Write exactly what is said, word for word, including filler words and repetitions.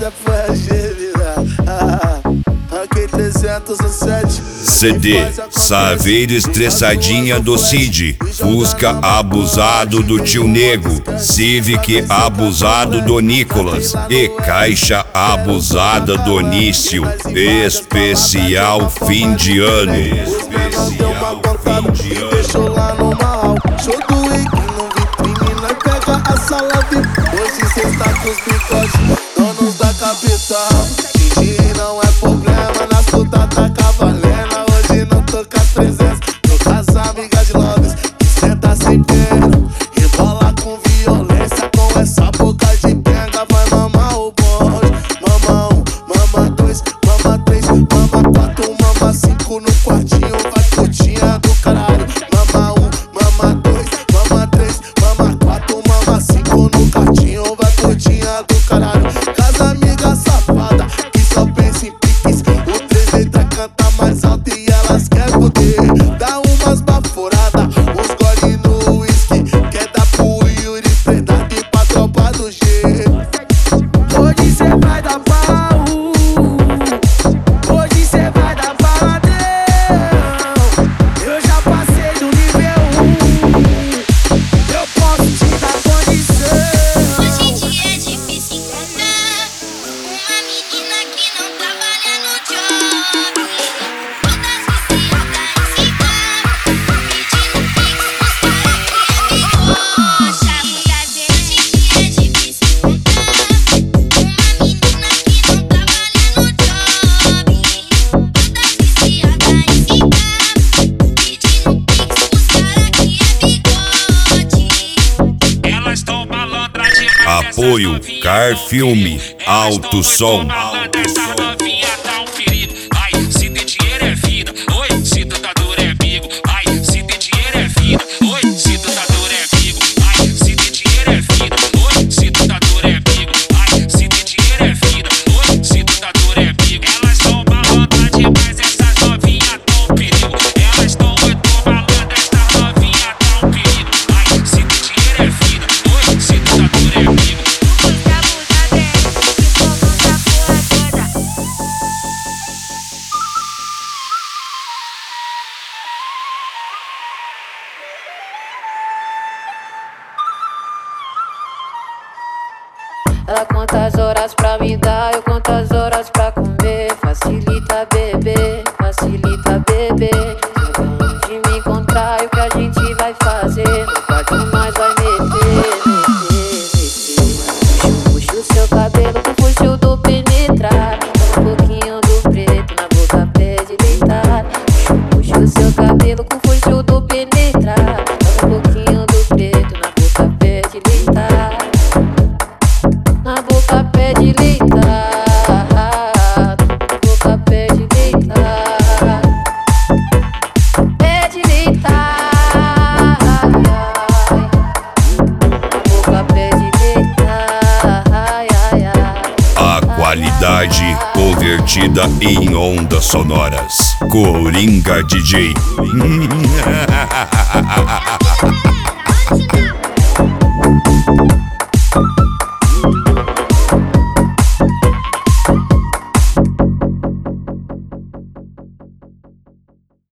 safada foi a Gemina. Ah, ranquei trezentos e sete. C D Saveiro Estressadinha do Cid, Fusca abusado do Tio Nego, Civic abusado do Nicolas e Caixa abusada do Nício. Especial fim de ano. Especial fim de ano. Deixou lá no mal. Show do Wiki no vitrine, nós pega a sala V I P. Hoje cê está com os bicotes, donos da capital. Fingir não é problema, nas putas tá cavalena. Hoje não tô com as trezentas, tô com as amigas de Lobes que senta sem pena, rebola com violência, com essa boca de penga. Vai mamar o bonde, mama um, mama dois, mama três, mama quatro, mama cinco no quartinho, vai putinha do caralho. Mama um, mama dois, mama três, mama quatro, mama cinco no quartinho, vai putinha do caralho. Casa amiga safada que só pensa em piques, o três letras canta mais alto e elas querem poder. Dá umas baforadas, uns gole no whisky, quer dar pro Yuri Predado e pra tropa do G. Hoje cê vai dar pau, hoje cê vai dar paladão. Eu já passei do nível um, eu posso te dar condição. Hoje em dia é difícil encontrar uma menina que não trabalha no job. Todas viciadas em cigarro, pedindo pix pros caras que é bigocha. Hoje em dia é difícil encontrar uma menina que não trabalha no job. Todas viciadas em cigarro, pedindo pix pros caras que é bigode. Elas tão malandra demais. Apoio Car Filme, Alto Som. Essa novinha tá um perigo. Ai, se tem dinheiro é vida. Oi, se tu tá duro é amigo. Ai, se tem dinheiro é vida. Oi, se tu tá duro é amigo. Ai, se tem dinheiro é vida. Oi, se tu tá duro é amigo. Ai, se tem dinheiro é vida. Oi, se tu tá duro é amigo. Elas tão malandra demais, essas novinhas tão um perigo. Elas tão muito malandras, essas novinhas tão um perigo. Ai, se tem dinheiro é vida. Oi, se tu tá duro é amigo. Ela conta as horas pra me dar, eu conto as horas pra comer. Facilita beber, facilita beber. Chega onde me encontrar e o que a gente vai fazer. No quarto nós vai meter, meter, meter. Puxa o seu cabelo com o fuzil do penetrar. Um pouquinho do preto na boca, pede deitar. Puxa o seu cabelo com o fuzil do penetrar. Um pouquinho do preto na boca, pede deitar. Na boca pede deitar, na boca pede deitar, pede deitar, na boca pede deitar. A qualidade convertida em ondas sonoras. Coringa D J.